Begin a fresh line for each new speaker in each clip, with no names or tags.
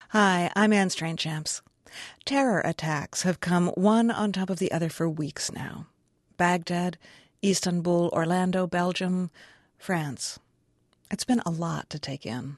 Hi, I'm Anne Strainchamps. Terror attacks have come one on top of the other for weeks now. Baghdad, Istanbul, Orlando, Belgium, France. It's been a lot to take in.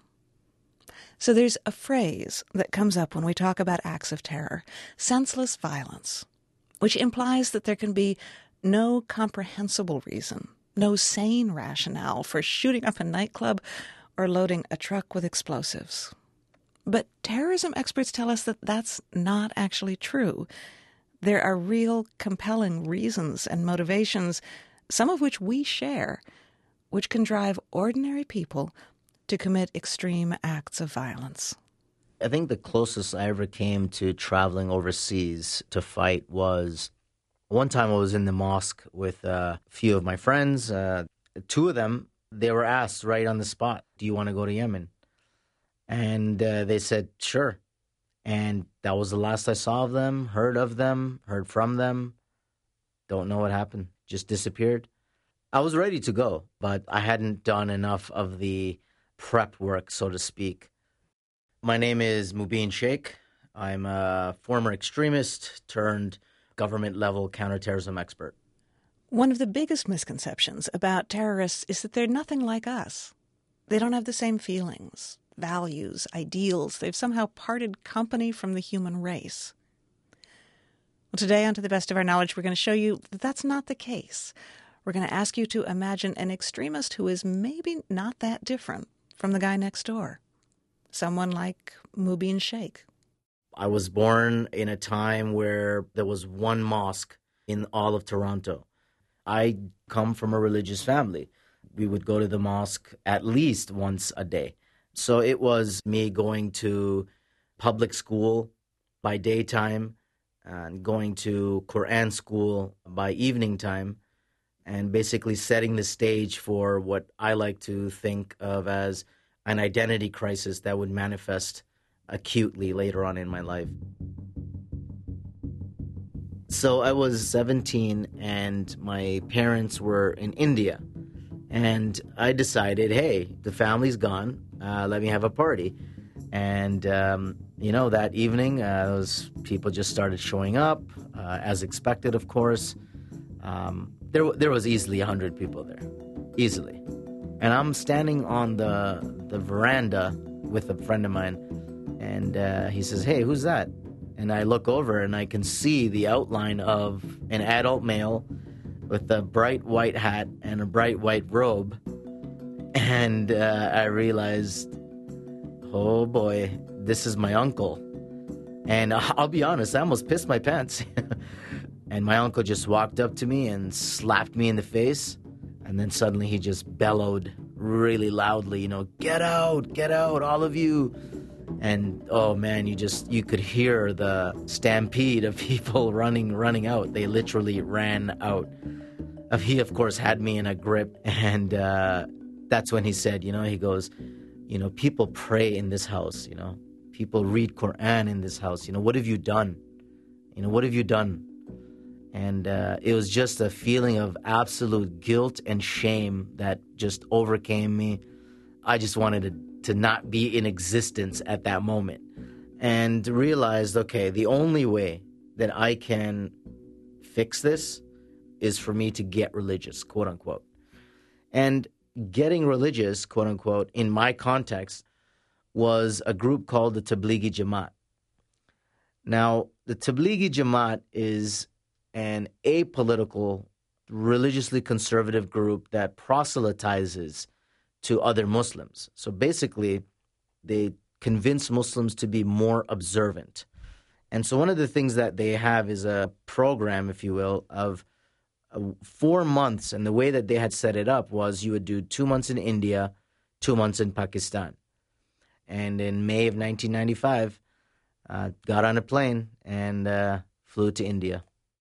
So there's a phrase that comes up when we talk about acts of terror, senseless violence, which implies that there can be no comprehensible reason, no sane rationale for shooting up a nightclub or loading a truck with explosives. But terrorism experts tell us that that's not actually true. There are real, compelling reasons and motivations, some of which we share, which can drive ordinary people to commit extreme acts of violence.
I think the closest I ever came to traveling overseas to fight was one time I was in the mosque with a few of my friends. Two of them, they were asked right on the spot, do you want to go to Yemen? And they said, sure. And that was the last I saw of them, heard from them. Don't know what happened. Just disappeared. I was ready to go, but I hadn't done enough of the prep work, so to speak. My name is Mubin Sheikh. I'm a former extremist turned government-level counterterrorism expert.
One of the biggest misconceptions about terrorists is that they're nothing like us. They don't have the same feelings, values, ideals. They've somehow parted company from the human race. Well, today, on To the Best of Our Knowledge, we're going to show you that that's not the case. We're going to ask you to imagine an extremist who is maybe not that different from the guy next door. Someone like Mubin Sheikh.
I was born in a time where there was one mosque in all of Toronto. I come from a religious family. We would go to the mosque at least once a day. So it was me going to public school by daytime and going to Quran school by evening time and basically setting the stage for what I like to think of as an identity crisis that would manifest acutely later on in my life. So I was 17 and my parents were in India. And I decided, hey, the family's gone. Let me have a party. And, that evening, those people just started showing up, as expected, of course. There was easily 100 people there, easily. And I'm standing on the veranda with a friend of mine, and he says, hey, who's that? And I look over, and I can see the outline of an adult male with a bright white hat and a bright white robe. And I realized, oh boy, this is my uncle. And I'll be honest, I almost pissed my pants. And my uncle just walked up to me and slapped me in the face. And then suddenly he just bellowed really loudly, get out, all of you. And oh man, you could hear the stampede of people running out. They literally ran out. He, of course, had me in a grip. And that's when he said, he goes, people pray in this house, people read Quran in this house. What have you done? What have you done? And it was just a feeling of absolute guilt and shame that just overcame me. I just wanted to not be in existence at that moment and realized, okay, the only way that I can fix this is for me to get religious, quote unquote. And getting religious, quote unquote, in my context was a group called the Tablighi Jamaat. Now, the Tablighi Jamaat is an apolitical, religiously conservative group that proselytizes to other Muslims. So basically, they convince Muslims to be more observant. And so one of the things that they have is a program, if you will, of 4 months. And the way that they had set it up was you would do 2 months in India, 2 months in Pakistan. And in May of 1995, got on a plane and flew to India.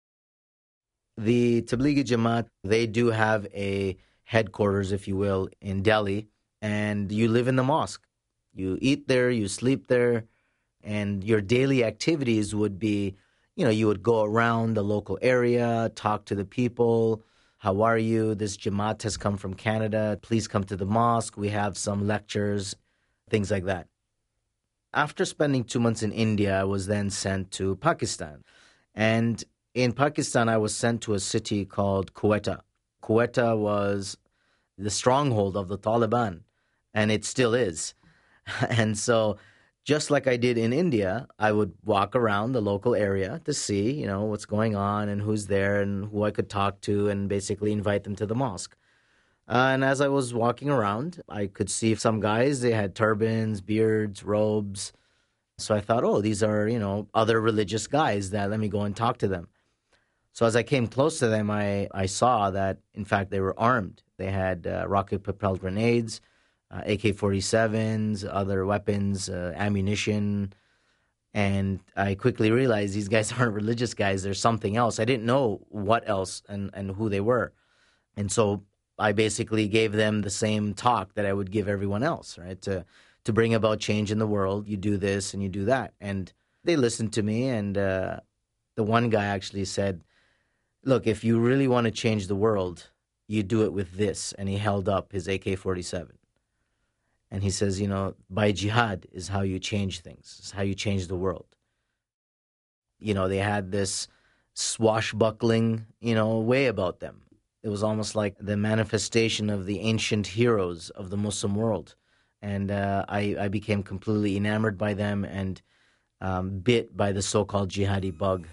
The Tablighi Jamaat, they do have a headquarters, if you will, in Delhi, and you live in the mosque. You eat there, you sleep there, and your daily activities would be, you would go around the local area, talk to the people. How are you? This Jamaat has come from Canada. Please come to the mosque. We have some lectures, things like that. after spending 2 months in India, I was then sent to Pakistan. And in Pakistan, I was sent to a city called Quetta. Quetta was the stronghold of the Taliban, and it still is. And so, just like I did in India, I would walk around the local area to see, what's going on and who's there and who I could talk to and basically invite them to the mosque. And as I was walking around, I could see some guys, they had turbans, beards, robes. So I thought, oh, these are, other religious guys that let me go and talk to them. So as I came close to them, I saw that, in fact, they were armed. They had rocket-propelled grenades, AK-47s, other weapons, ammunition. And I quickly realized these guys aren't religious guys. There's something else. I didn't know what else and who they were. And so I basically gave them the same talk that I would give everyone else, right? To bring about change in the world, you do this and you do that. And they listened to me, and the one guy actually said, look, if you really want to change the world, you do it with this. And he held up his AK-47. And he says, by jihad is how you change things. It's how you change the world. They had this swashbuckling, way about them. It was almost like the manifestation of the ancient heroes of the Muslim world. And I became completely enamored by them and bit by the so-called jihadi bug.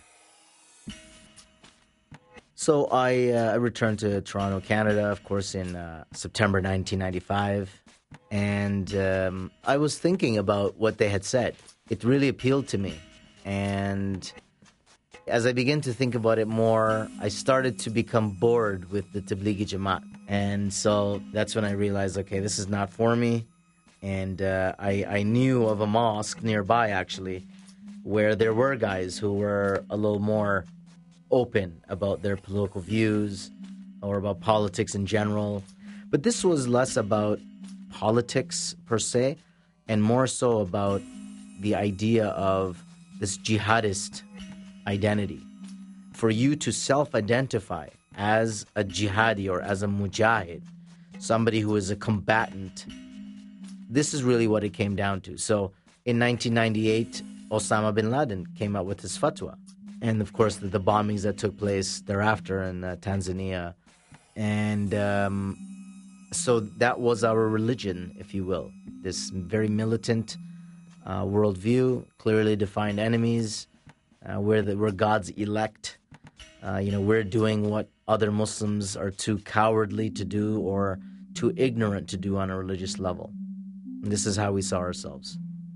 So I returned to Toronto, Canada, of course, in September 1995. And I was thinking about what they had said. It really appealed to me. And as I began to think about it more, I started to become bored with the Tablighi Jamaat. And so that's when I realized, okay, this is not for me. And I knew of a mosque nearby, actually, where there were guys who were a little more open about their political views or about politics in general. But this was less about politics per se and more so about the idea of this jihadist identity. For you to self-identify as a jihadi or as a mujahid, somebody who is a combatant, this is really what it came down to. So in 1998, Osama bin Laden came out with his fatwa. And of course, the bombings that took place thereafter in Tanzania. And so that was our religion, if you will. This very militant worldview, clearly defined enemies. We're God's elect. We're doing what other Muslims are too cowardly to do or too ignorant to do on a religious level. And this is how we saw ourselves.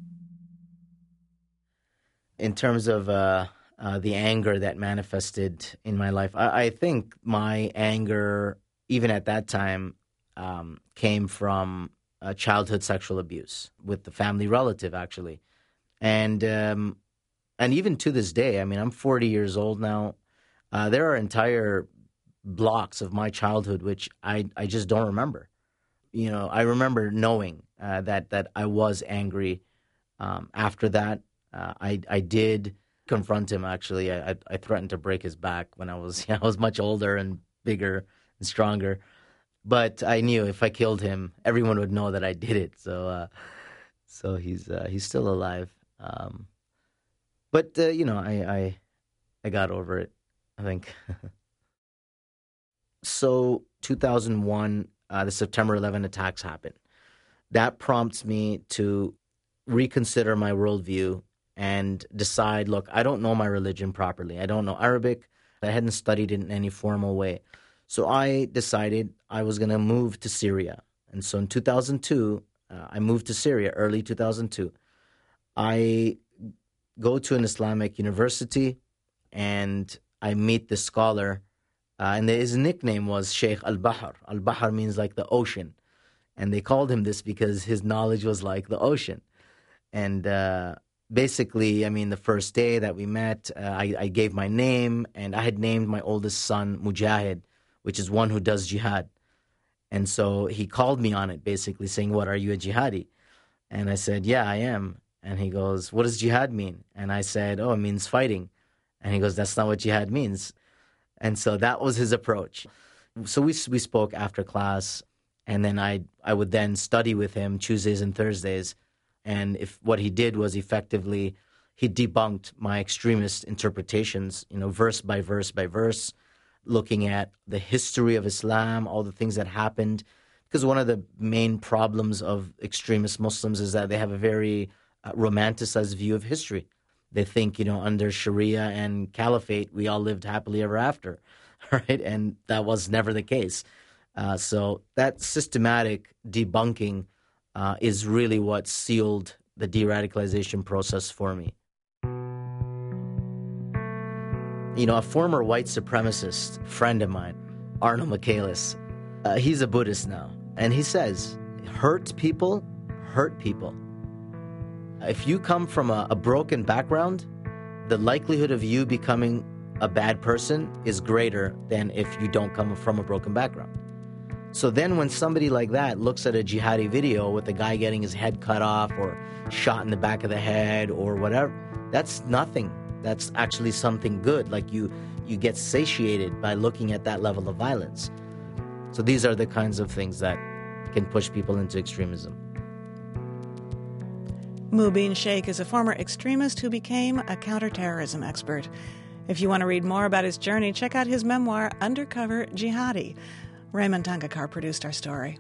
In terms of the anger that manifested in my life, I think my anger, even at that time, came from childhood sexual abuse with the family relative, actually. And even to this day, I'm 40 years old now. There are entire blocks of my childhood which I just don't remember. I remember knowing that I was angry. After that, I did confront him, actually. I threatened to break his back when I was much older and bigger and stronger. But I knew if I killed him, everyone would know that I did it. So he's still alive. But I got over it, I think. So 2001, the September 11 attacks happened. That prompts me to reconsider my worldview and decide, look, I don't know my religion properly. I don't know Arabic. I hadn't studied it in any formal way. So I decided I was going to move to Syria. And so in 2002, I moved to Syria, early 2002. I go to an Islamic university and I meet this scholar. And his nickname was Sheikh Al-Bahr. Al-Bahr means like the ocean. And they called him this because his knowledge was like the ocean. And basically, the first day that we met, I gave my name, and I had named my oldest son Mujahid, which is one who does jihad. And so he called me on it, basically saying, what, are you a jihadi? And I said, yeah, I am. And he goes, what does jihad mean? And I said, oh, it means fighting. And he goes, that's not what jihad means. And so that was his approach. So we spoke after class, and then I would then study with him Tuesdays and Thursdays And if what he did was effectively, he debunked my extremist interpretations, verse by verse by verse, looking at the history of Islam, all the things that happened. Because one of the main problems of extremist Muslims is that they have a very romanticized view of history. They think, under Sharia and Caliphate, we all lived happily ever after, right? And that was never the case. So that systematic debunking is really what sealed the de-radicalization process for me. A former white supremacist friend of mine, Arno Michaelis, he's a Buddhist now. And he says, hurt people. If you come from a broken background, the likelihood of you becoming a bad person is greater than if you don't come from a broken background. So then when somebody like that looks at a jihadi video with a guy getting his head cut off or shot in the back of the head or whatever, that's nothing. That's actually something good. Like you get satiated by looking at that level of violence. So these are the kinds of things that can push people into extremism.
Mubin Sheikh is a former extremist who became a counterterrorism expert. If you want to read more about his journey, check out his memoir, Undercover Jihadi. Raymond Tangakar produced our story.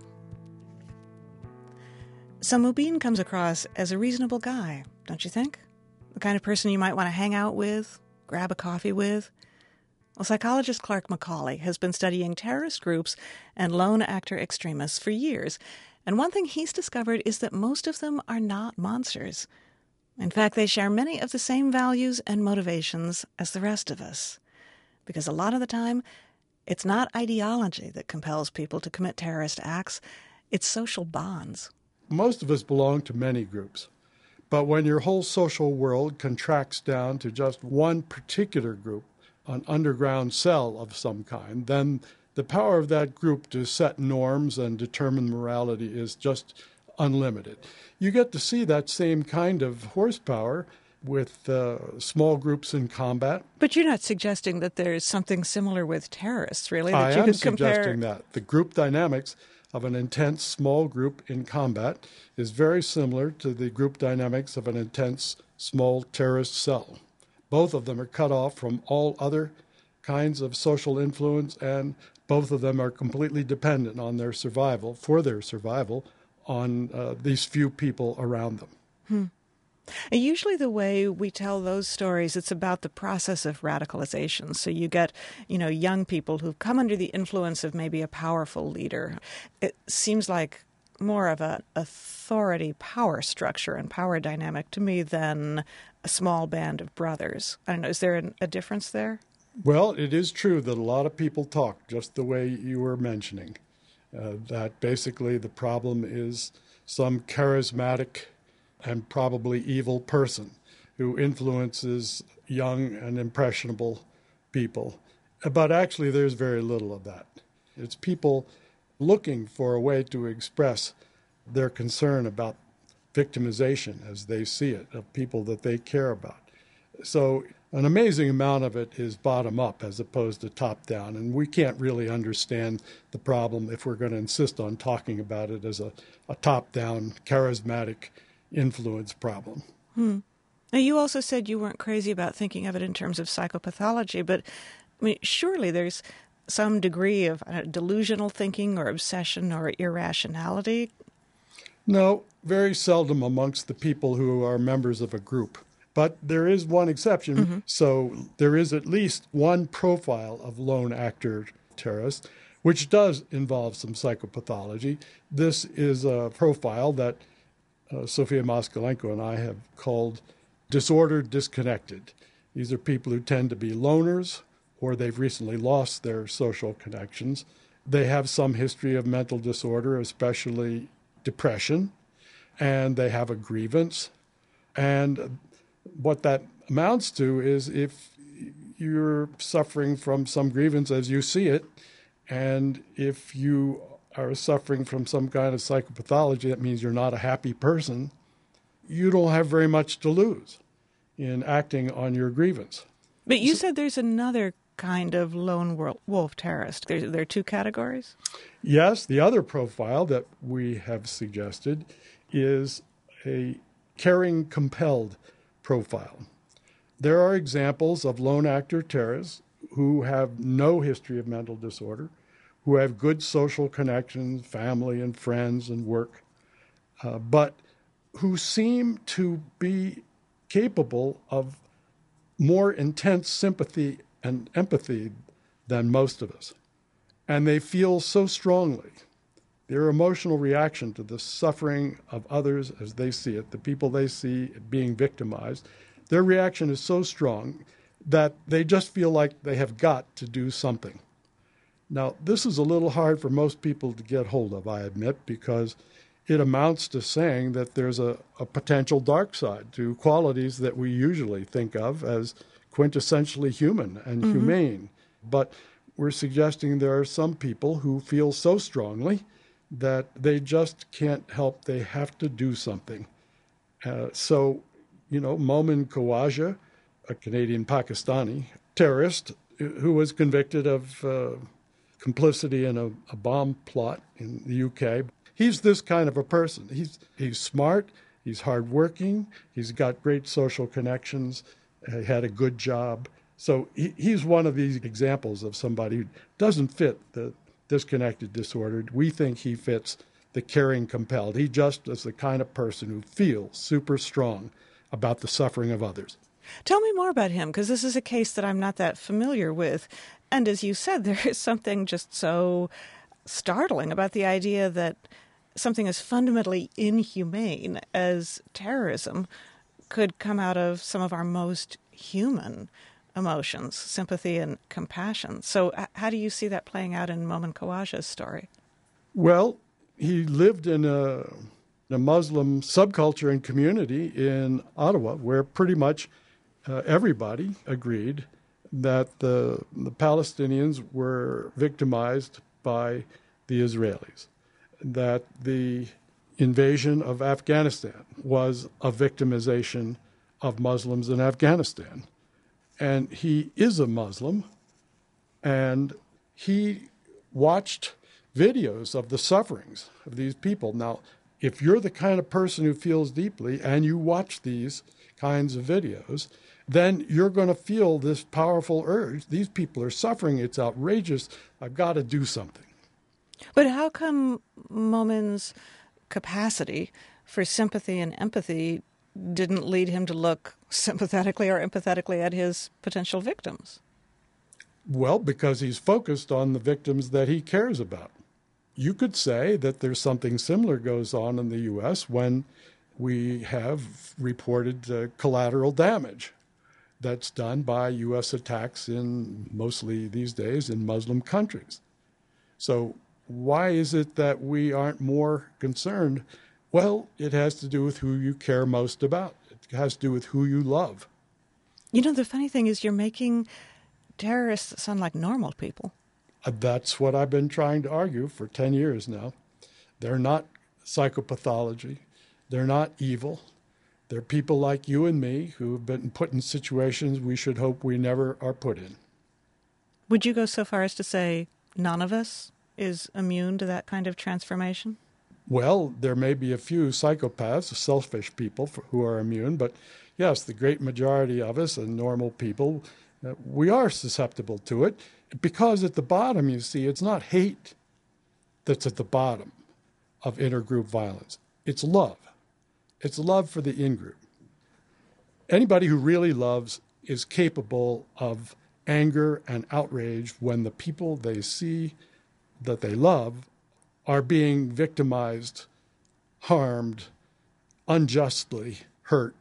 So Mubin comes across as a reasonable guy, don't you think? The kind of person you might want to hang out with, grab a coffee with. Well, psychologist Clark Macaulay has been studying terrorist groups and lone actor extremists for years, and one thing he's discovered is that most of them are not monsters. In fact, they share many of the same values and motivations as the rest of us. Because a lot of the time, it's not ideology that compels people to commit terrorist acts, it's social bonds.
Most of us belong to many groups. But when your whole social world contracts down to just one particular group, an underground cell of some kind, then the power of that group to set norms and determine morality is just unlimited. You get to see that same kind of horsepower with small groups in combat.
But you're not suggesting that there's something similar with terrorists, really? That
I
you
am
could
suggesting
compare...
that. The group dynamics of an intense small group in combat is very similar to the group dynamics of an intense small terrorist cell. Both of them are cut off from all other kinds of social influence, and both of them are completely dependent on their survival, on these few people around them.
Usually the way we tell those stories, it's about the process of radicalization. So you get, young people who've come under the influence of maybe a powerful leader. It seems like more of an authority power structure and power dynamic to me than a small band of brothers. I don't know, is there a difference there?
Well, it is true that a lot of people talk just the way you were mentioning, that basically the problem is some charismatic and probably evil person who influences young and impressionable people. But actually, there's very little of that. It's people looking for a way to express their concern about victimization as they see it, of people that they care about. So an amazing amount of it is bottom up as opposed to top down, and we can't really understand the problem if we're going to insist on talking about it as a top down, charismatic influence problem.
Now, you also said you weren't crazy about thinking of it in terms of psychopathology, but surely there's some degree of delusional thinking or obsession or irrationality.
No, very seldom amongst the people who are members of a group. But there is one exception. Mm-hmm. So there is at least one profile of lone actor terrorists, which does involve some psychopathology. This is a profile that Sofia Moskalenko and I have called disordered disconnected. These are people who tend to be loners, or they've recently lost their social connections. They have some history of mental disorder, especially depression, and they have a grievance. And what that amounts to is if you're suffering from some grievance as you see it, and if you are suffering from some kind of psychopathology, that means you're not a happy person, you don't have very much to lose in acting on your grievance.
But you said there's another kind of lone wolf terrorist. There are two categories?
Yes, the other profile that we have suggested is a caring compelled profile. There are examples of lone actor terrorists who have no history of mental disorder, who have good social connections, family and friends and work, but who seem to be capable of more intense sympathy and empathy than most of us. And they feel so strongly. Their emotional reaction to the suffering of others as they see it, the people they see being victimized, their reaction is so strong that they just feel like they have got to do something. Now, this is a little hard for most people to get hold of, I admit, because it amounts to saying that there's a potential dark side to qualities that we usually think of as quintessentially human and humane. But we're suggesting there are some people who feel so strongly that they just can't help. They have to do something. Momin Khawaja, a Canadian-Pakistani terrorist who was convicted of complicity in a bomb plot in the UK, he's this kind of a person. He's smart, he's hardworking, he's got great social connections, he had a good job. So he's one of these examples of somebody who doesn't fit the disconnected disordered. We think he fits the caring compelled. He just is the kind of person who feels super strong about the suffering of others.
Tell me more about him, because this is a case that I'm not that familiar with. And as you said, there is something just so startling about the idea that something as fundamentally inhumane as terrorism could come out of some of our most human emotions, sympathy and compassion. So how do you see that playing out in Momin Khawaja's story?
Well, he lived in a Muslim subculture and community in Ottawa where pretty much everybody agreed that the Palestinians were victimized by the Israelis, that the invasion of Afghanistan was a victimization of Muslims in Afghanistan. And he is a Muslim, and he watched videos of the sufferings of these people. Now, if you're the kind of person who feels deeply and you watch these kinds of videos, then you're going to feel this powerful urge. These people are suffering. It's outrageous. I've got to do something.
But how come Momin's capacity for sympathy and empathy didn't lead him to look sympathetically or empathetically at his potential victims?
Well, because he's focused on the victims that he cares about. You could say that there's something similar goes on in the U.S. when we have reported collateral damage that's done by U.S. attacks in mostly these days in Muslim countries. So why is it that we aren't more concerned? Well, it has to do with who you care most about. It has to do with who you love.
You know, the funny thing is you're making terrorists sound like normal people.
That's what I've been trying to argue for 10 years now. They're not psychopathology. They're not evil. They're people like you and me who have been put in situations we should hope we never are put in.
Would you go so far as to say none of us is immune to that kind of transformation?
Well, there may be a few psychopaths, selfish people who are immune, but yes, the great majority of us and normal people, we are susceptible to it because at the bottom, you see, it's not hate that's at the bottom of intergroup violence. It's love. It's love for the in-group. Anybody who really loves is capable of anger and outrage when the people they see that they love are being victimized, harmed, unjustly hurt.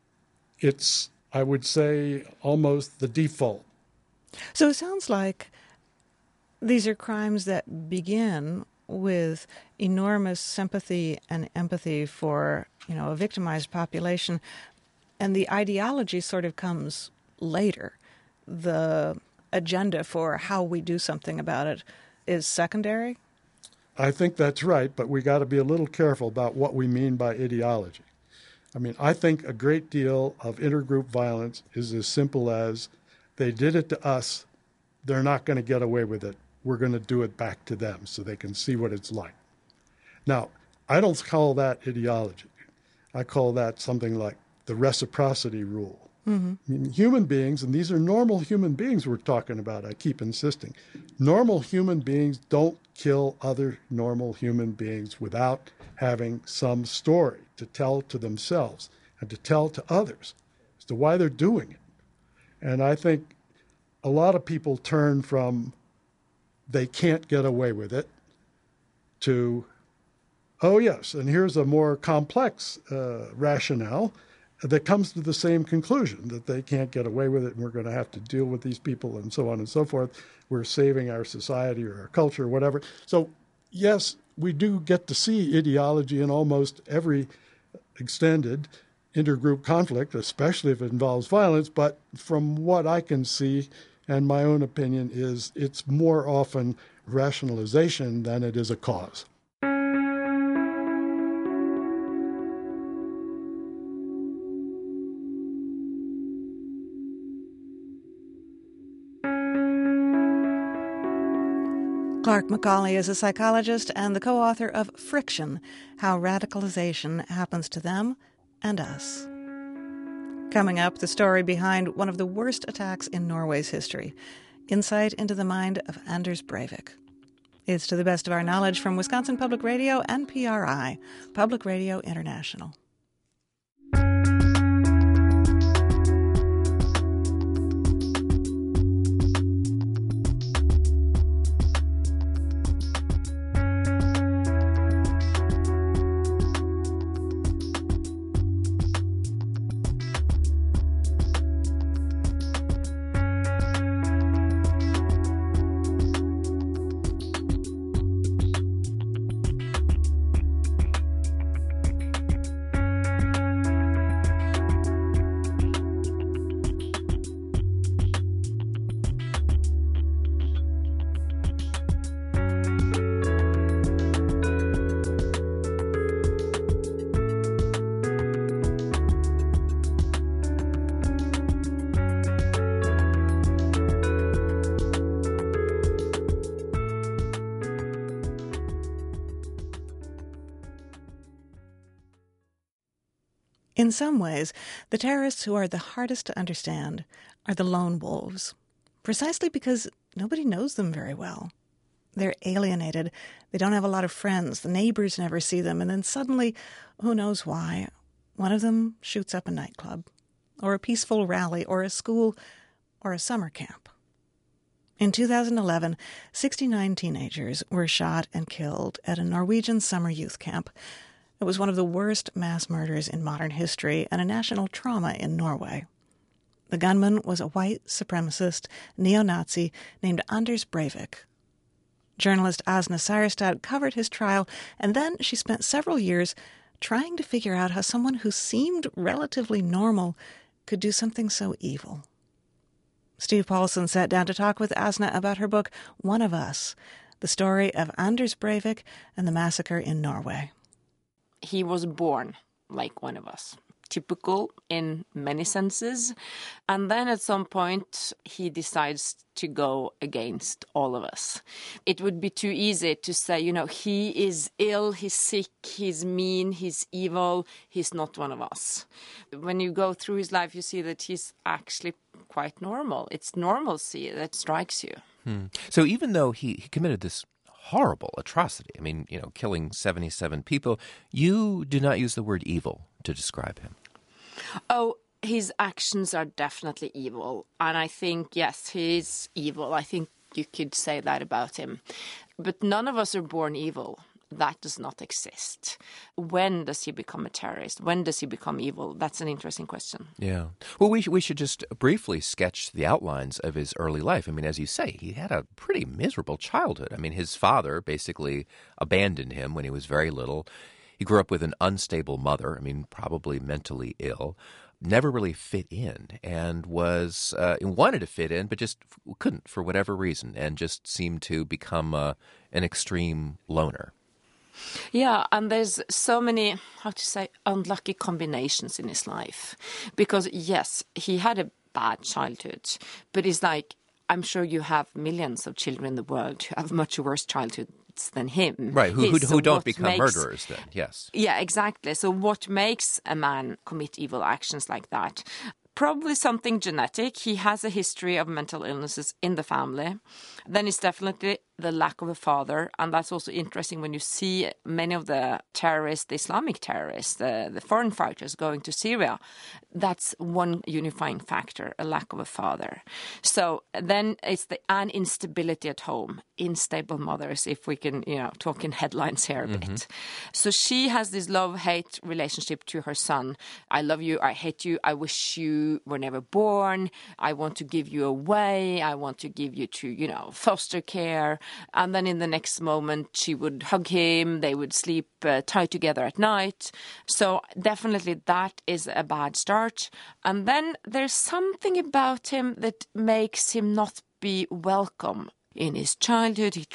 It's, I would say, almost the default.
So it sounds like these are crimes that begin with enormous sympathy and empathy for, a victimized population, and the ideology sort of comes later. The agenda for how we do something about it is secondary?
I think that's right, but we got to be a little careful about what we mean by ideology. I mean, I think a great deal of intergroup violence is as simple as they did it to us, they're not going to get away with it. We're going to do it back to them so they can see what it's like. Now, I don't call that ideology. I call that something like the reciprocity rule. I mean, human beings, and these are normal human beings we're talking about, I keep insisting. Normal human beings don't kill other normal human beings without having some story to tell to themselves and to tell to others as to why they're doing it. And I think a lot of people turn from they can't get away with it to, oh yes, and here's a more complex rationale that comes to the same conclusion, that they can't get away with it and we're going to have to deal with these people and so on and so forth. We're saving our society or our culture or whatever. So yes, we do get to see ideology in almost every extended intergroup conflict, especially if it involves violence. But from what I can see, and my own opinion is, it's more often rationalization than it is a cause.
Clark Macaulay is a psychologist and the co-author of Friction, How Radicalization Happens to Them and Us. Coming up, the story behind one of the worst attacks in Norway's history, insight into the mind of Anders Breivik. It's to the best of our knowledge from Wisconsin Public Radio and PRI, Public Radio International. In some ways, the terrorists who are the hardest to understand are the lone wolves, precisely because nobody knows them very well. They're alienated. They don't have a lot of friends. The neighbors never see them. And then suddenly, who knows why, one of them shoots up a nightclub, or a peaceful rally, or a school, or a summer camp. In 2011, 69 teenagers were shot and killed at a Norwegian summer youth camp. It was one of the worst mass murders in modern history and a national trauma in Norway. The gunman was a white supremacist neo-Nazi named Anders Breivik. Journalist Asna Seierstad covered his trial, and then she spent several years trying to figure out how someone who seemed relatively normal could do something so evil. Steve Paulson sat down to talk with Asna about her book, One of Us, the story of Anders Breivik and the massacre in Norway.
He was born like one of us, typical in many senses. And then at some point, he decides to go against all of us. It would be too easy to say, he is ill, he's sick, he's mean, he's evil, he's not one of us. When you go through his life, you see that he's actually quite normal. It's normalcy that strikes you.
So even though he committed this horrible atrocity, killing 77 people, you do not use the word evil to describe him.
Oh, his actions are definitely evil. And I think, yes, he is evil. I think you could say that about him. But none of us are born evil. That does not exist. When does he become a terrorist? When does he become evil? That's an interesting question.
Yeah. Well, we should just briefly sketch the outlines of his early life. As you say, he had a pretty miserable childhood. His father basically abandoned him when he was very little. He grew up with an unstable mother, probably mentally ill, never really fit in, and wanted to fit in, but just couldn't for whatever reason, and just seemed to become an extreme loner.
Yeah, and there's so many, unlucky combinations in his life. Because, yes, he had a bad childhood, but it's like, I'm sure you have millions of children in the world who have much worse childhood acts than him.
Right, who don't become murderers then, yes.
Yeah, exactly. So what makes a man commit evil actions like that? Probably something genetic. He has a history of mental illnesses in the family. Then it's definitely the lack of a father. And that's also interesting when you see many of the terrorists, the Islamic terrorists, the foreign fighters going to Syria. That's one unifying factor, a lack of a father. So then it's an instability at home, unstable mothers, if we can, talk in headlines here a bit. So she has this love-hate relationship to her son. I love you, I hate you, I wish you were never born, I want to give you away, I want to give you to, foster care. And then in the next moment, she would hug him, they would sleep tight together at night. So definitely that is a bad start. And then there's something about him that makes him not be welcome. In his childhood, he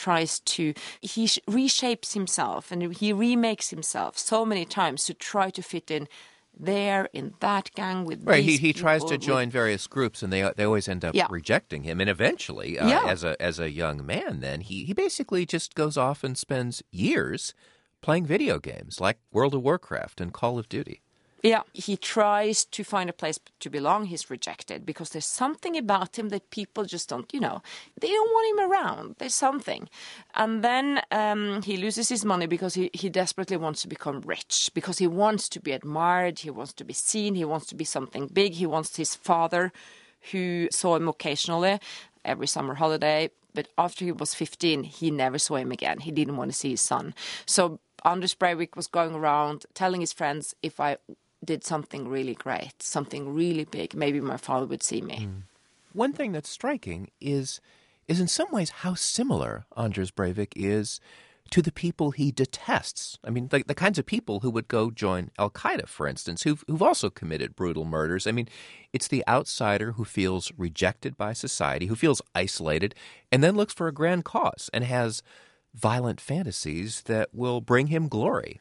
reshapes himself and he remakes himself so many times to try to fit in there, in that gang, with
right.
These
he tries
people,
to join various groups, and they always end up rejecting him. And eventually, as a young man, then he basically just goes off and spends years playing video games like World of Warcraft and Call of Duty.
Yeah, he tries to find a place to belong. He's rejected because there's something about him that people just don't, they don't want him around. There's something. And then he loses his money because he desperately wants to become rich, because he wants to be admired, he wants to be seen, he wants to be something big. He wants his father, who saw him occasionally every summer holiday. But after he was 15, he never saw him again. He didn't want to see his son. So Anders Breivik was going around telling his friends, if I did something really great, something really big, maybe my father would see me.
One thing that's striking is in some ways how similar Anders Breivik is to the people he detests. I mean, the kinds of people who would go join Al-Qaeda, for instance, who've also committed brutal murders. I mean, it's the outsider who feels rejected by society, who feels isolated, and then looks for a grand cause and has violent fantasies that will bring him glory.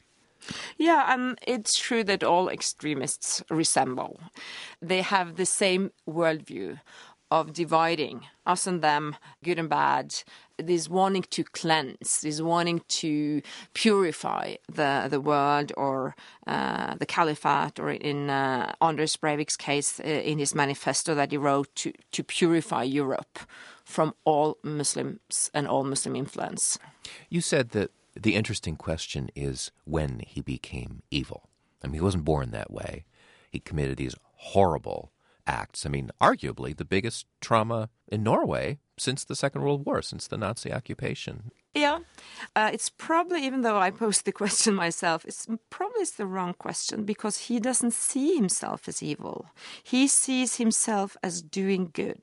Yeah, it's true that all extremists resemble. They have the same worldview of dividing us and them, good and bad, this wanting to cleanse, this wanting to purify the world or the caliphate, or in Anders Breivik's case, in his manifesto that he wrote, to purify Europe from all Muslims and all Muslim influence.
You said that the interesting question is when he became evil. I mean, he wasn't born that way. He committed these horrible acts. I mean, arguably the biggest trauma in Norway since the Second World War, since the Nazi occupation.
Yeah. It's probably, even though I posed the question myself, it's the wrong question, because he doesn't see himself as evil. He sees himself as doing good,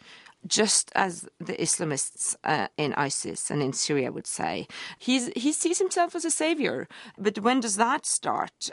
just as the Islamists in ISIS and in Syria would say. He sees himself as a savior. But when does that start?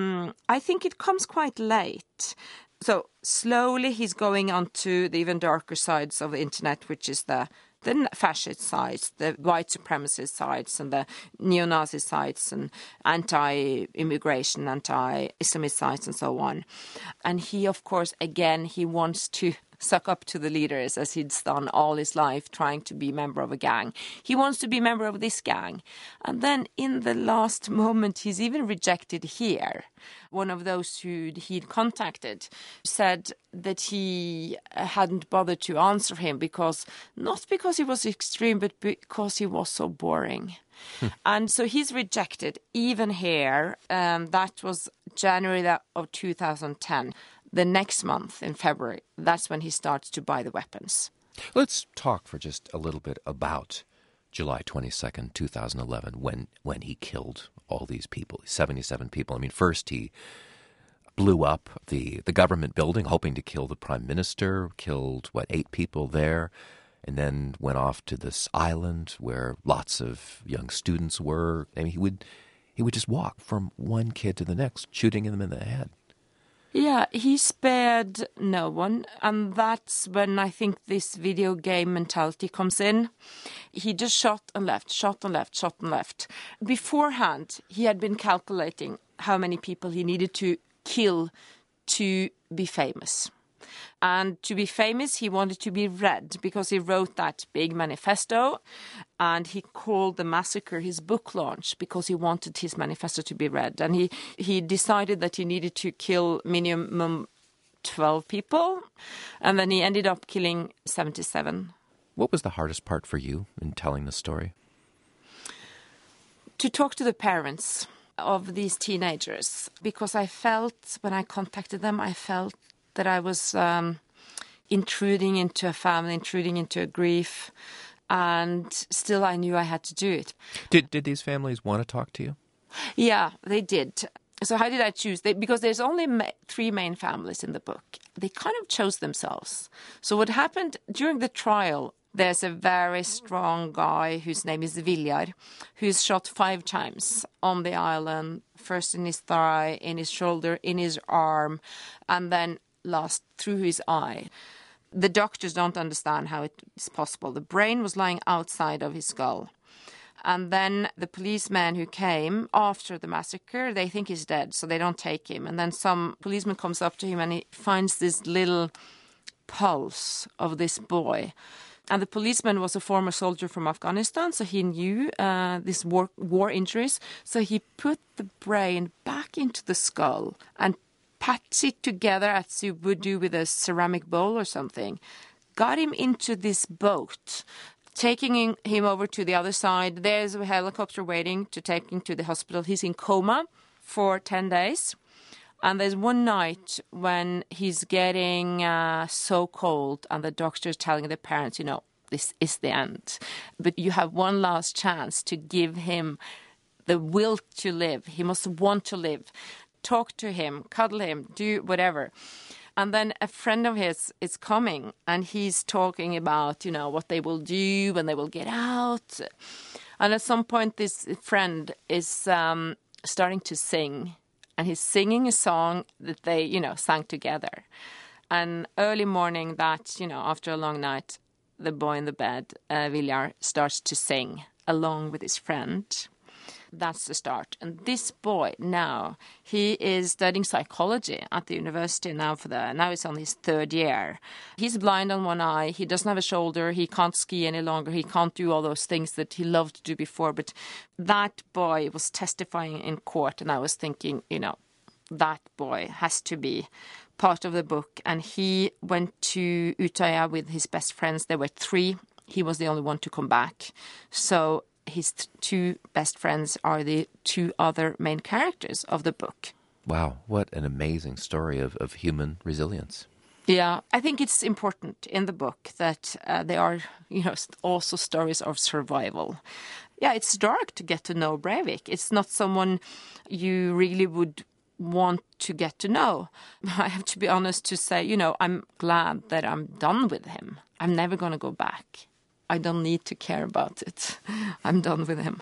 I think it comes quite late. So slowly he's going onto the even darker sides of the internet, which is the fascist sides, the white supremacist sides, and the neo-Nazi sides, and anti-immigration, anti-Islamist sides, and so on. And he, of course, again, he wants to suck up to the leaders, as he's done all his life, trying to be a member of a gang. He wants to be a member of this gang. And then in the last moment, he's even rejected here. One of those who he'd contacted said that he hadn't bothered to answer him not because he was extreme, but because he was so boring. And so he's rejected even here. That was January of 2010. The next month, in February, that's when he starts to buy the weapons.
Let's talk for just a little bit about July 22nd, 2011, when he killed all these people, 77 people. I mean, first he blew up the government building, hoping to kill the prime minister, killed, 8 people there, and then went off to this island where lots of young students were. I mean, he would just walk from one kid to the next, shooting them in the head.
Yeah, he spared no one, and that's when I think this video game mentality comes in. He just shot and left, shot and left, shot and left. Beforehand, he had been calculating how many people he needed to kill to be famous. And to be famous, he wanted to be read because he wrote that big manifesto. And he called the massacre his book launch because he wanted his manifesto to be read. And he decided that he needed to kill minimum 12 people. And then he ended up killing 77.
What was the hardest part for you in telling the story?
To talk to the parents of these teenagers, because I felt, when I contacted them, I felt that I was intruding into a family, intruding into a grief, and still I knew I had to do it.
Did these families want to talk to you?
Yeah, they did. So how did I choose? Because there's only 3 main families in the book. They kind of chose themselves. So what happened during the trial, there's a very strong guy whose name is Viljar, who's shot 5 times on the island, first in his thigh, in his shoulder, in his arm, and then last through his eye. The doctors don't understand how it is possible. The brain was lying outside of his skull. And then the policeman who came after the massacre, they think he's dead, so they don't take him. And then some policeman comes up to him and he finds this little pulse of this boy. And the policeman was a former soldier from Afghanistan, so he knew these war injuries. So he put the brain back into the skull and pats it together as you would do with a ceramic bowl or something. Got him into this boat, taking him over to the other side. There's a helicopter waiting to take him to the hospital. He's in coma for 10 days. And there's one night when he's getting so cold and the doctor's telling the parents, this is the end. But you have one last chance to give him the will to live. He must want to live. Talk to him, cuddle him, do whatever. And then a friend of his is coming and he's talking about, what they will do when they will get out. And at some point, this friend is starting to sing. And he's singing a song that they, sang together. And early morning that, after a long night, the boy in the bed, Viljar, starts to sing along with his friend. That's the start. And this boy now, he is studying psychology at the university now now he's on his 3rd year. He's blind on one eye. He doesn't have a shoulder. He can't ski any longer. He can't do all those things that he loved to do before. But that boy was testifying in court. And I was thinking, that boy has to be part of the book. And he went to Utøya with his best friends. There were 3. He was the only one to come back. So his 2 best friends are the 2 other main characters of the book.
Wow, what an amazing story of human resilience.
Yeah, I think it's important in the book that there are, also stories of survival. Yeah, it's dark to get to know Breivik. It's not someone you really would want to get to know. I have to be honest to say, I'm glad that I'm done with him. I'm never going to go back. I don't need to care about it. I'm done with him.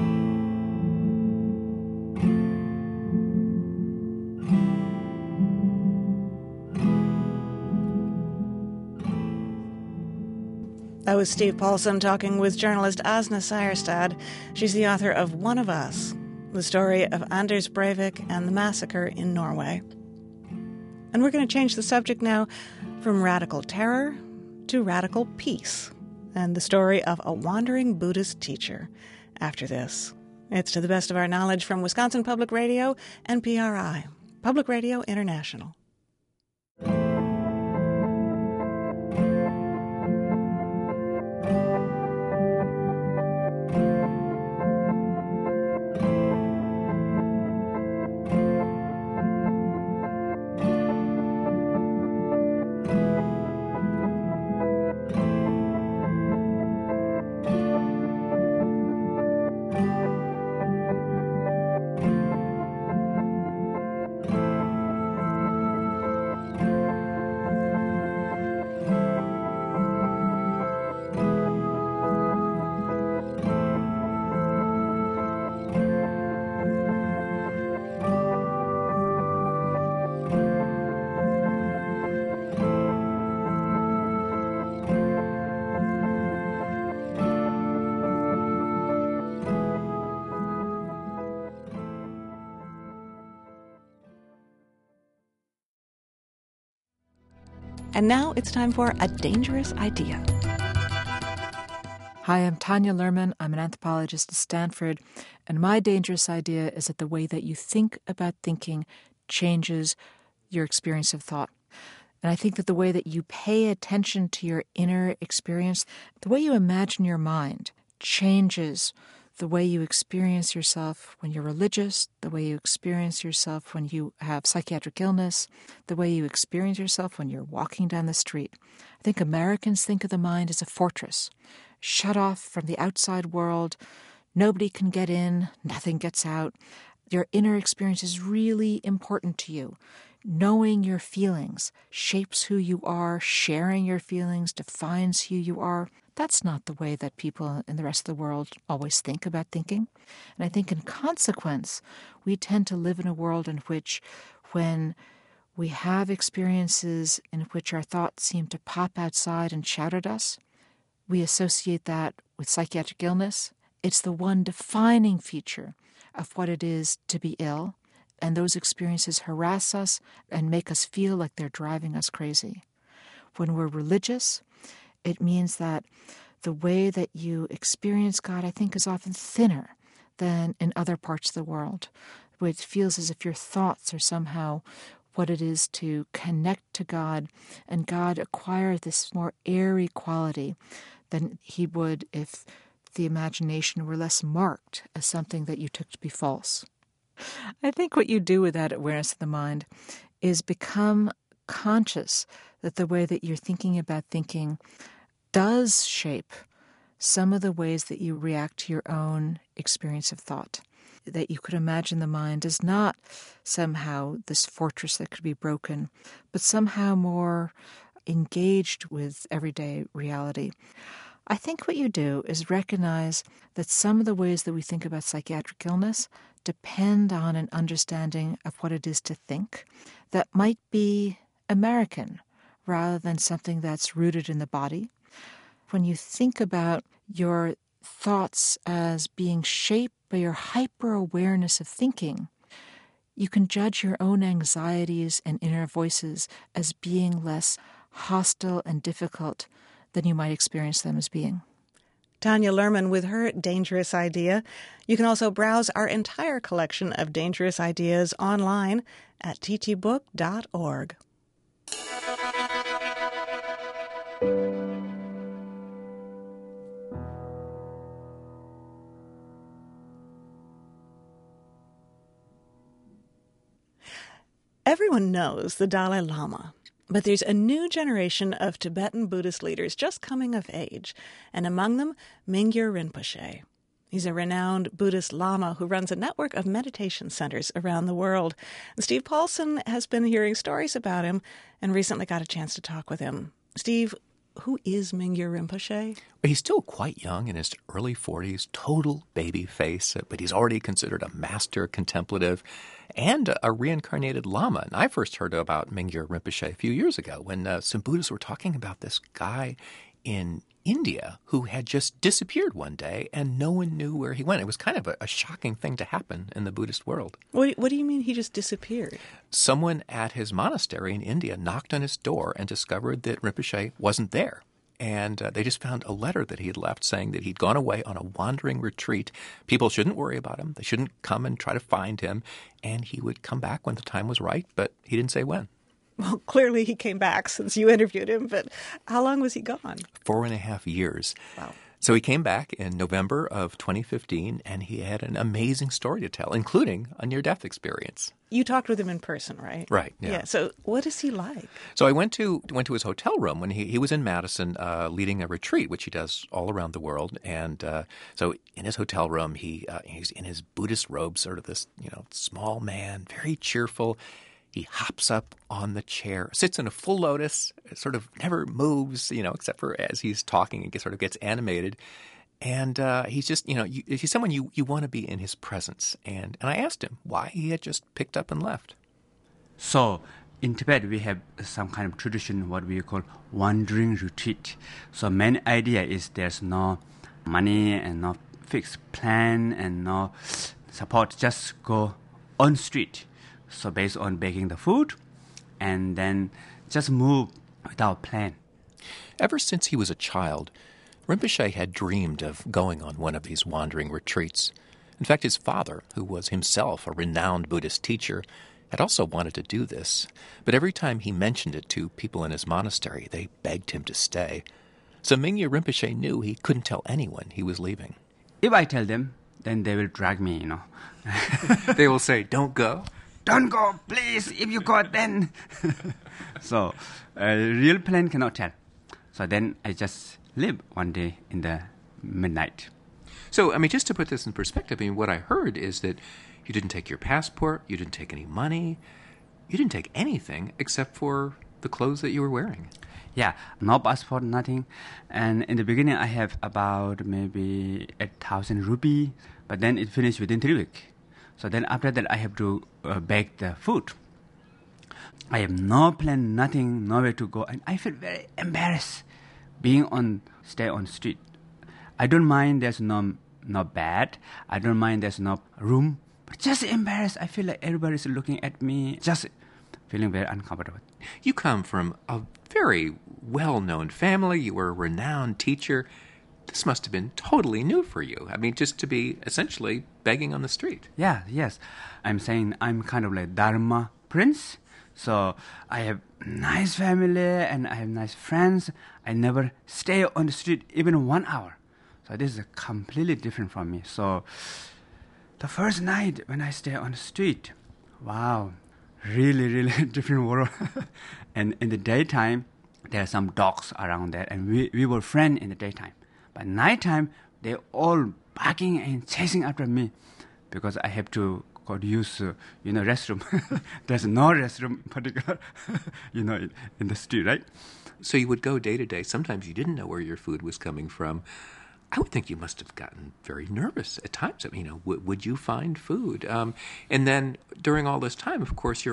That was Steve Paulson talking with journalist Asna Seierstad. She's the author of One of Us, the story of Anders Breivik and the massacre in Norway. And we're going to change the subject now from radical terror to radical peace, and the story of a wandering Buddhist teacher after this. It's to the best of our knowledge from Wisconsin Public Radio and PRI, Public Radio International. And now it's time for A Dangerous Idea.
Hi, I'm Tanya Luhrmann. I'm an anthropologist at Stanford, and my dangerous idea is that the way that you think about thinking changes your experience of thought. And I think that the way that you pay attention to your inner experience, the way you imagine your mind, changes the way you experience yourself when you're religious, the way you experience yourself when you have psychiatric illness, the way you experience yourself when you're walking down the street. I think Americans think of the mind as a fortress, shut off from the outside world. Nobody can get in, nothing gets out. Your inner experience is really important to you. Knowing your feelings shapes who you are. Sharing your feelings defines who you are. That's not the way that people in the rest of the world always think about thinking. And I think in consequence, we tend to live in a world in which when we have experiences in which our thoughts seem to pop outside and shout at us, we associate that with psychiatric illness. It's the one defining feature of what it is to be ill. And those experiences harass us and make us feel like they're driving us crazy. When we're religious, it means that the way that you experience God, I think, is often thinner than in other parts of the world. It feels as if your thoughts are somehow what it is to connect to God, and God acquires this more airy quality than he would if the imagination were less marked as something that you took to be false. I think what you do with that awareness of the mind is become conscious that the way that you're thinking about thinking does shape some of the ways that you react to your own experience of thought. That you could imagine the mind as not somehow this fortress that could be broken, but somehow more engaged with everyday reality. I think what you do is recognize that some of the ways that we think about psychiatric illness depend on an understanding of what it is to think that might be American rather than something that's rooted in the body. When you think about your thoughts as being shaped by your hyper-awareness of thinking, you can judge your own anxieties and inner voices as being less hostile and difficult than you might experience them as being.
Tanya Luhrmann with her Dangerous Idea. You can also browse our entire collection of dangerous ideas online at ttbook.org. Everyone knows the Dalai Lama. But there's a new generation of Tibetan Buddhist leaders just coming of age, and among them, Mingyur Rinpoche. He's a renowned Buddhist Lama who runs a network of meditation centers around the world. And Steve Paulson has been hearing stories about him and recently got a chance to talk with him. Steve, who is Mingyur Rinpoche?
He's still quite young, in his early 40s, total baby face, but he's already considered a master contemplative and a reincarnated Lama. And I first heard about Mingyur Rinpoche a few years ago when some Buddhists were talking about this guy in India who had just disappeared one day and no one knew where he went. It was kind of a shocking thing to happen in the Buddhist world.
What do you mean he just disappeared?
Someone at his monastery in India knocked on his door and discovered that Rinpoche wasn't there. And they just found a letter that he had left saying that he'd gone away on a wandering retreat. People shouldn't worry about him. They shouldn't come and try to find him. And he would come back when the time was right, but he didn't say when.
Well, clearly he came back since you interviewed him, but how long was he gone?
4.5 years.
Wow.
So he came back in November of 2015, and he had an amazing story to tell, including a near-death experience.
You talked with him in person, right?
Right, yeah.
So what is he like?
So I went to his hotel room when he was in Madison leading a retreat, which he does all around the world. And so in his hotel room, he's in his Buddhist robe, sort of this small man, very cheerful. He hops up on the chair, sits in a full lotus, sort of never moves, except for as he's talking and sort of gets animated. And he's just, he's someone you want to be in his presence. And I asked him why he had just picked up and left.
So in Tibet, we have some kind of tradition, what we call wandering retreat. So main idea is there's no money and no fixed plan and no support, just go on street. So based on baking the food and then just move without plan.
Ever since he was a child, Rinpoche had dreamed of going on one of these wandering retreats. In fact, his father, who was himself a renowned Buddhist teacher, had also wanted to do this, but every time he mentioned it to people in his monastery, they begged him to stay. So Mingyur Rinpoche knew he couldn't tell anyone he was leaving.
If I tell them, then they will drag me,
They will say, "Don't go."
Don't go, please. If you go, then. So, real plan cannot tell. So then I just live one day in the midnight.
So, just to put this in perspective, what I heard is that you didn't take your passport, you didn't take any money, you didn't take anything except for the clothes that you were wearing.
Yeah, no passport, nothing. And in the beginning, I have about maybe 8,000 rupee, but then it finished within 3 weeks. So then after that, I have to bake the food. I have no plan, nothing, nowhere to go, and I feel very embarrassed stay on street. I don't mind there's no bed, I don't mind there's no room, but just embarrassed. I feel like everybody's looking at me, just feeling very uncomfortable.
You come from a very well-known family. You were a renowned teacher. This must have been totally new for you. Just to be essentially begging on the street.
Yeah, yes. I'm saying I'm kind of like Dharma prince. So I have nice family and I have nice friends. I never stay on the street even 1 hour. So this is completely different from me. So the first night when I stay on the street, wow, really, really different world. And in the daytime, there are some dogs around there, and we were friends in the daytime. But nighttime, they're all barking and chasing after me because I have to go to use, restroom. There's no restroom particular, in the street, right?
So you would go day to day. Sometimes you didn't know where your food was coming from. I would think you must have gotten very nervous at times. Would you find food? And then during all this time, of course,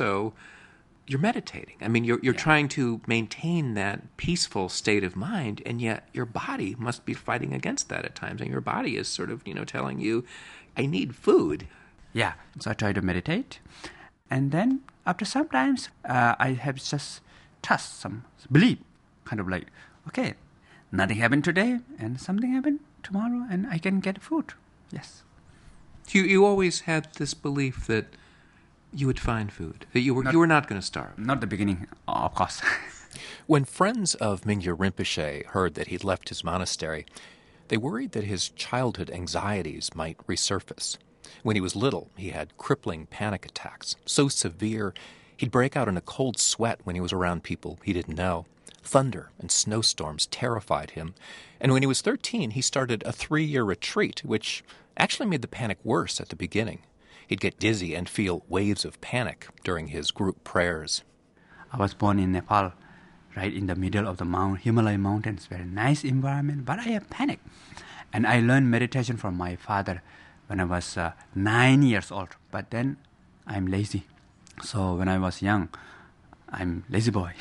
you're meditating. You're trying to maintain that peaceful state of mind, and yet your body must be fighting against that at times. And your body is sort of, telling you, I need food.
Yeah, so I try to meditate. And then after some times, I have just trust, some belief, kind of like, okay, nothing happened today, and something happened tomorrow, and I can get food. Yes.
You always had this belief that you would find food, that you were not going to starve.
Not the beginning, of course.
When friends of Mingyur Rinpoche heard that he'd left his monastery, they worried that his childhood anxieties might resurface. When he was little, he had crippling panic attacks, so severe he'd break out in a cold sweat when he was around people he didn't know. Thunder and snowstorms terrified him, and when he was 13, he started a 3-year retreat, which actually made the panic worse at the beginning. He'd get dizzy and feel waves of panic during his group prayers.
I was born in Nepal, right in the middle of the Himalaya mountains, very nice environment, but I have panic. And I learned meditation from my father when I was 9 years old, but then I'm lazy. So when I was young, I'm lazy boy.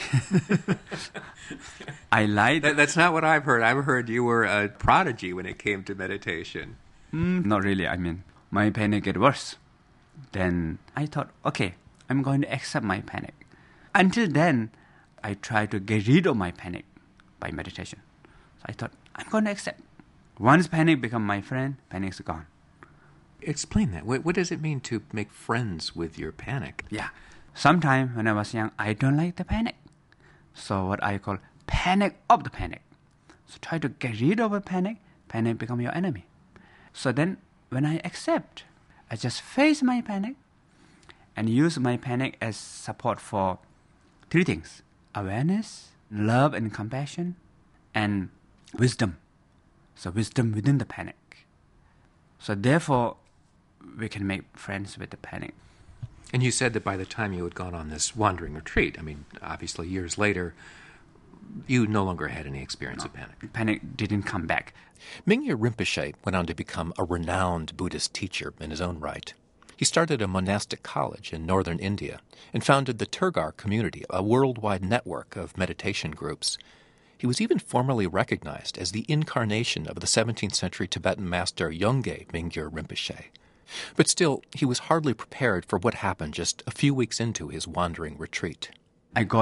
I lied.
That's not what I've heard. I've heard you were a prodigy when it came to meditation.
Not really. My panic get worse. Then I thought, okay, I'm going to accept my panic. Until then, I tried to get rid of my panic by meditation. So I thought, I'm going to accept. Once panic become my friend, panic's gone.
Explain that. What does it mean to make friends with your panic?
Yeah. Sometime when I was young, I don't like the panic. So what I call panic of the panic. So try to get rid of a panic become your enemy. So then when I accept, I just face my panic and use my panic as support for 3 things: awareness, love and compassion, and wisdom. So wisdom within the panic. So therefore, we can make friends with the panic.
And you said that by the time you had gone on this wandering retreat, obviously years later, you no longer had any experience of panic.
Panic didn't come back.
Mingyur Rinpoche went on to become a renowned Buddhist teacher in his own right. He started a monastic college in northern India and founded the Turgar community, a worldwide network of meditation groups. He was even formally recognized as the incarnation of the 17th century Tibetan master Yongey Mingyur Rinpoche. But still, he was hardly prepared for what happened just a few weeks into his wandering retreat.
I got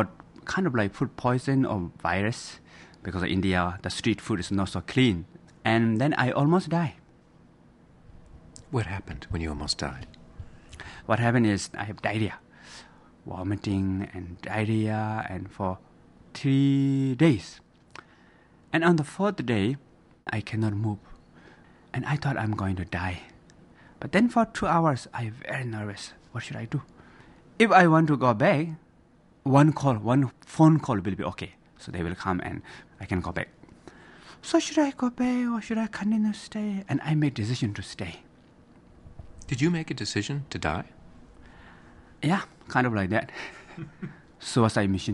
kind of like food poison or virus, because in India, the street food is not so clean. And then I almost died.
What happened when you almost died?
What happened is I have diarrhea, vomiting and diarrhea, and for 3 days. And on the 4th day, I cannot move. And I thought I'm going to die. But then for 2 hours, I'm very nervous. What should I do? If I want to go back, one phone call will be okay. So they will come and I can go back. So should I go back or should I continue to stay? And I made decision to stay.
Did you make a decision to die?
Yeah, kind of like that. Suicide mission.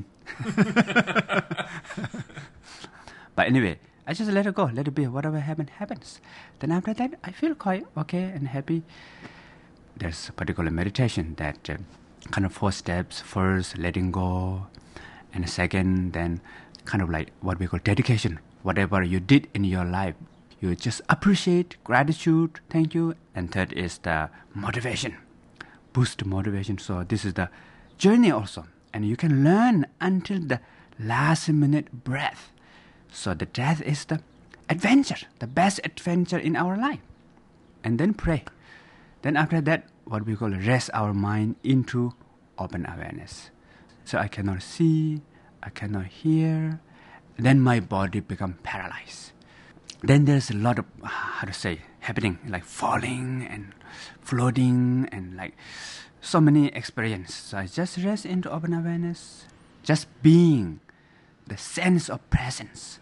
But anyway, I just let it go, let it be. Whatever happens. Then after that, I feel quite okay and happy. There's a particular meditation that kind of 4 steps. First, letting go. And second, then kind of like what we call dedication. Whatever you did in your life, you just appreciate, gratitude, thank you. And third is the motivation. Boost motivation. So this is the journey also. And you can learn until the last minute breath. So the death is the adventure, the best adventure in our life. And then pray. Then after that, what we call rest our mind into open awareness. So I cannot see, I cannot hear. Then my body become paralyzed. Then there's a lot of, happening, like falling and floating and like so many experiences. So I just rest into open awareness, just being, the sense of presence.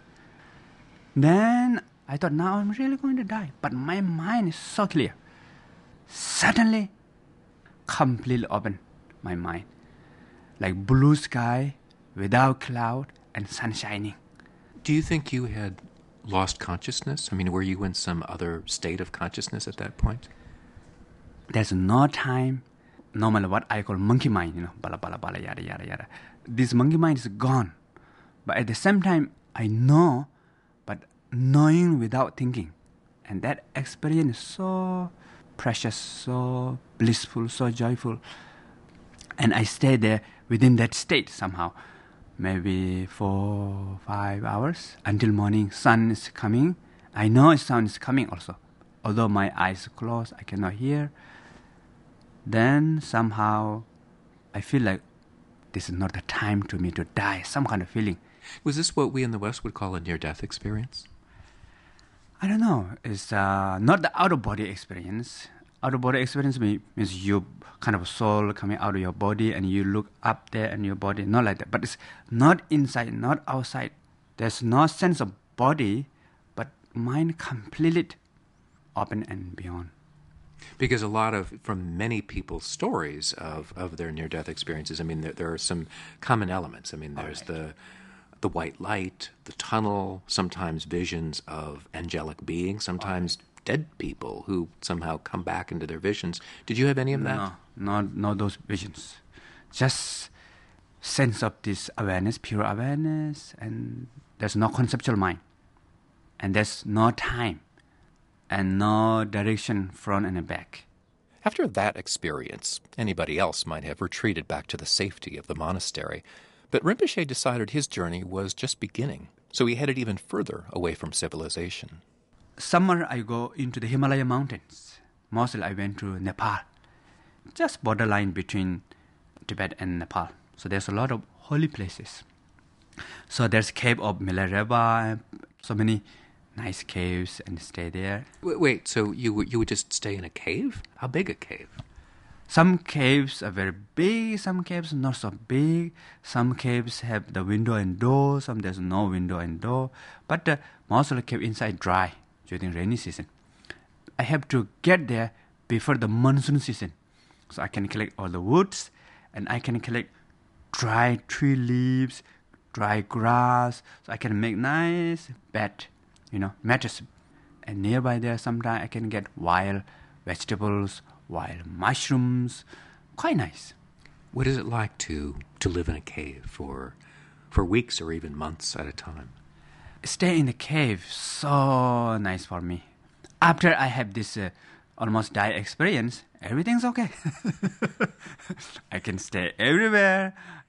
Then I thought, now I'm really going to die. But my mind is so clear. Suddenly, completely open my mind. Like blue sky without cloud and sun shining.
Do you think you had lost consciousness? I mean, were you in some other state of consciousness at that point?
There's no time. Normally what I call monkey mind, bala bala bala, yada yada yada. This monkey mind is gone. But at the same time, I know, but knowing without thinking. And that experience is so precious, so blissful, so joyful. And I stay there within that state somehow. Maybe 4, 5 hours until morning sun is coming. I know sun is coming also. Although my eyes are closed, I cannot hear. Then somehow I feel like this is not the time to me to die, some kind of feeling.
Was this what we in the West would call a near-death experience?
I don't know. It's not the out-of-body experience. Out-of-body experience means you kind of soul coming out of your body and you look up there in your body. Not like that. But it's not inside, not outside. There's no sense of body, but mind completely open and beyond.
Because from many people's stories of their near-death experiences, I mean, there are some common elements. I mean, there's the white light, the tunnel, sometimes visions of angelic beings, sometimes dead people who somehow come back into their visions. Did you have any of that?
No, not those visions. Just sense of this awareness, pure awareness, and there's no conceptual mind. And there's no time. And no direction front and back.
After that experience, anybody else might have retreated back to the safety of the monastery. But Rinpoche decided his journey was just beginning, so he headed even further away from civilization.
Summer, I go into the Himalaya mountains. Mostly I went to Nepal, just borderline between Tibet and Nepal. So there's a lot of holy places. So there's cave of Milarepa, so many nice caves, and stay there.
Wait, so you would just stay in a cave? How big a cave?
Some caves are very big, some caves not so big. Some caves have the window and door, some there's no window and door. But most of the cave inside dry during rainy season. I have to get there before the monsoon season. So I can collect all the woods, and I can collect dry tree leaves, dry grass, so I can make nice bed, mattress. And nearby there, sometimes I can get wild vegetables, wild mushrooms. Quite nice.
What is it like to live in a cave for weeks or even months at a time?
Stay in the cave, so nice for me. After I have this almost die experience, everything's okay. I can stay everywhere.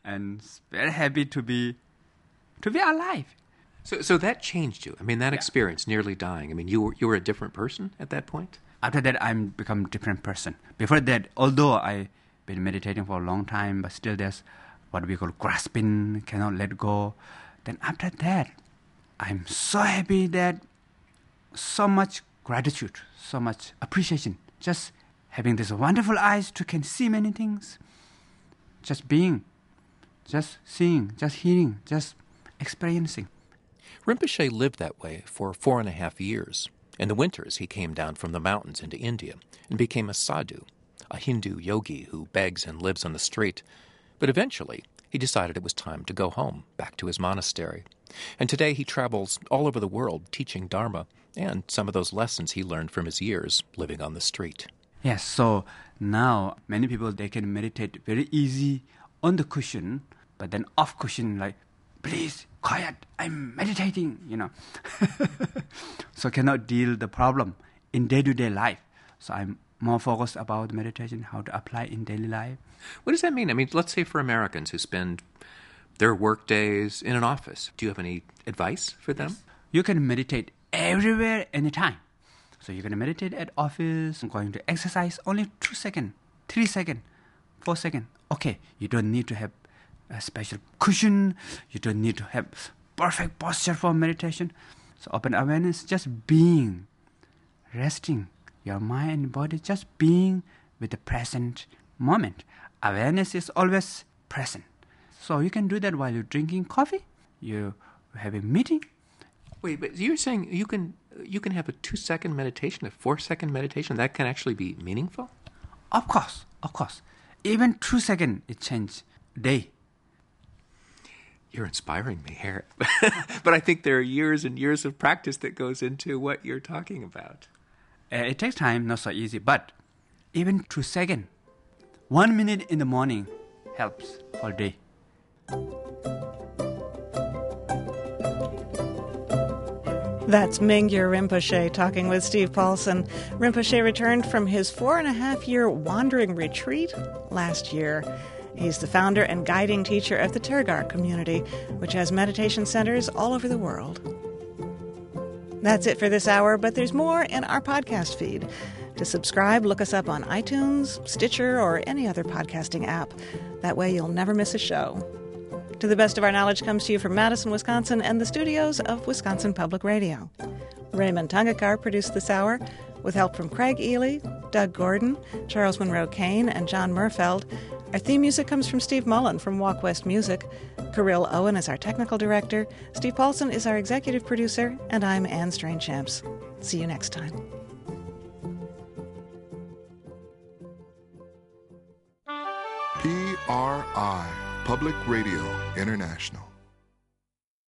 and very happy to be alive.
So that changed you. I mean, that experience, nearly dying. I mean, you were a different person at that point?
After that, I'm become a different person. Before that, although I been meditating for a long time, but still there's what we call grasping, cannot let go. Then after that, I'm so happy that so much gratitude, so much appreciation. Just having these wonderful eyes to can see many things. Just being, just seeing, just hearing, just experiencing.
Rinpoche lived that way for 4.5 years. In the winters, he came down from the mountains into India and became a sadhu, a Hindu yogi who begs and lives on the street. But eventually, he decided it was time to go home, back to his monastery. And today he travels all over the world teaching Dharma and some of those lessons he learned from his years living on the street.
Yes, so now many people, they can meditate very easy on the cushion, but then off cushion, like, please, quiet, I'm meditating, So cannot deal the problem in day-to-day life. So I'm more focused about meditation, how to apply in daily life.
What does that mean? I mean, let's say for Americans who spend their work days in an office, do you have any advice for them?
You can meditate everywhere, anytime. So you can meditate at office, going to exercise, only 2 seconds, 3 seconds, 4 seconds. Okay, you don't need to have a special cushion. You don't need to have perfect posture for meditation. So open awareness, just being, resting your mind and body, just being with the present moment. Awareness is always present. So you can do that while you're drinking coffee, you have a meeting.
Wait, but you're saying you can have a 2-second meditation, a 4-second meditation, that can actually be meaningful?
Of course. Even 2 seconds, it changes day.
You're inspiring me here. But I think there are years and years of practice that goes into what you're talking about.
It takes time, not so easy, but even 2 seconds, 1 minute in the morning helps all day.
That's Mingyur Rinpoche talking with Steve Paulson. Rinpoche returned from his 4.5-year wandering retreat last year. He's the founder and guiding teacher of the Tergar community, which has meditation centers all over the world. That's it for this hour, but there's more in our podcast feed. To subscribe, look us up on iTunes, Stitcher, or any other podcasting app. That way you'll never miss a show. To the Best of Our Knowledge comes to you from Madison, Wisconsin, and the studios of Wisconsin Public Radio. Raymond Tungakar produced this hour, with help from Craig Ely, Doug Gordon, Charles Monroe Kane, and John Murfeld. Our theme music comes from Steve Mullen from Walk West Music. Kirill Owen is our technical director. Steve Paulson is our executive producer, and I'm Anne Strange-Champs. See you next time.
PRI, Public Radio International.